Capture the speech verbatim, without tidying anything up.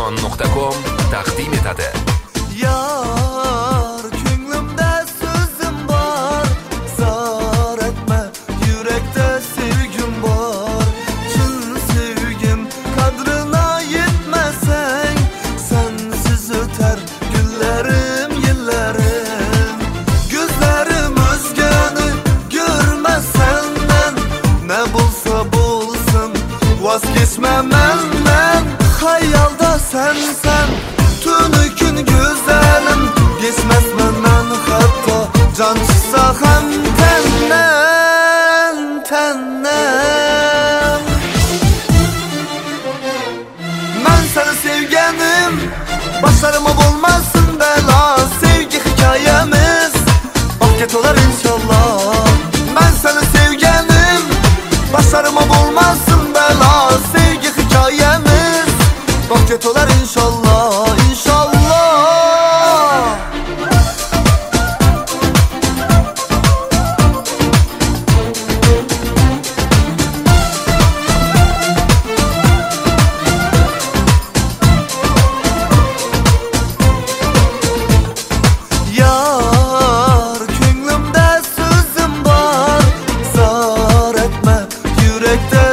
Rayhon nokta com taqdim etadi. Yar, ko'nglimda so'zim bor, zor etma, yurakda sevgim bor. Chin sevgim qadrina yetmasang, sensiz o'tar kunlarim, yillarim. Gözlerim o'zgani görmez senden, ne bulsa bulsun vaz kechma menden. Hayalda sensen, tuni kun güzelim, geçmez menden hatta can çıksa ham tenden, tenden. Ben seni sevgenim, başlarıma bulmasın bela. Sevgi hikayemiz bak olar inşallah. Ben seni sevgenim, başlarıma bulmasın bela. Sevgi hikayemiz bak olar inşallah, inşallah. Yar, ko'nglimda so'zim bor, zor etma, yurakda